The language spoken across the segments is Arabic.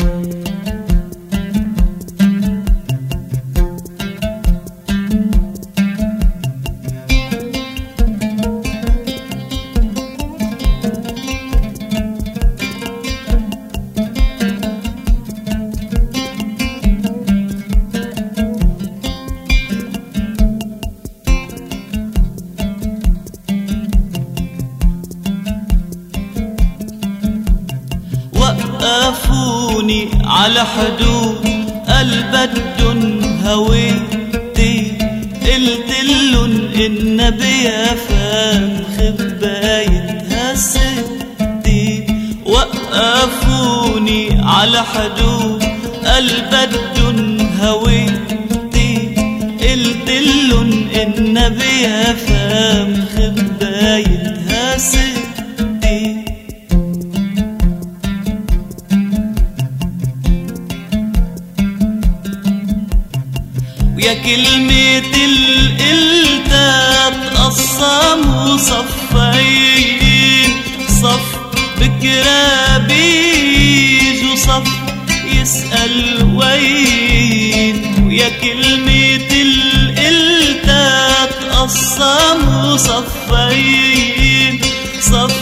وقفوني على حدود البدن هويتي، قلتلن النبي فام خبايتها ستي. وقفوني على حدود البدن هويتي، قلتلن النبي فام خبايتها ستي. ويا كلمة القلتها تقسموا صفين، صف بكرابيج وصف يسأل وين. ويا كلمة القلتها تقسموا صفين، صف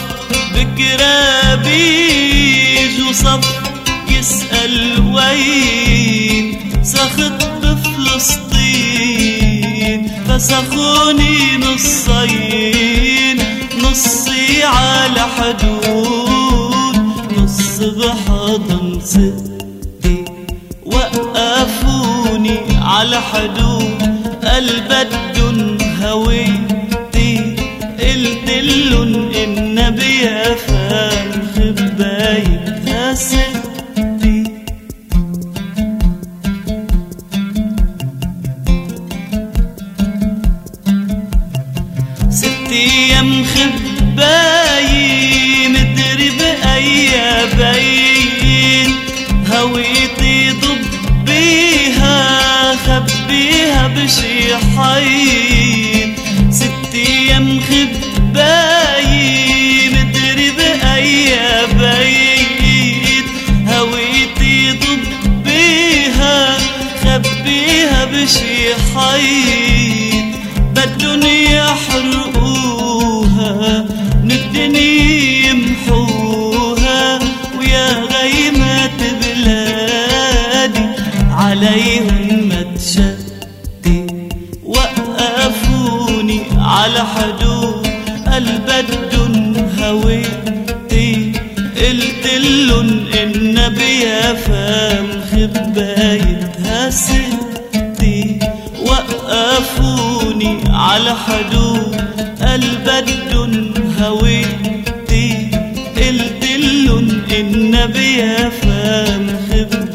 بكرابيج وصف يسأل وين. سخط بفلسطين فسخوني نصين، نصي على حدود نص بحضن ستي. وقفوني على حدود البدن هويتي، قلتلن النبي فام خبايتها ستي. أيام خبايي مدري بأي بين، هويتي ضبيها خبيها بشي حين. 6 أيام خبايي مدري بأي بين، هويتي ضبيها خبيها بشي حين. بدن يحرقوها من الدنيا يمحوها، ويا غيمة بلادي عليهم ما تشتي. وقفوني على حدود البدن هويتي، قلتلن النبي فام خبايتها ستي. وقفوني على حدود البدن هويتي، قلتلن النبي فام خبايتها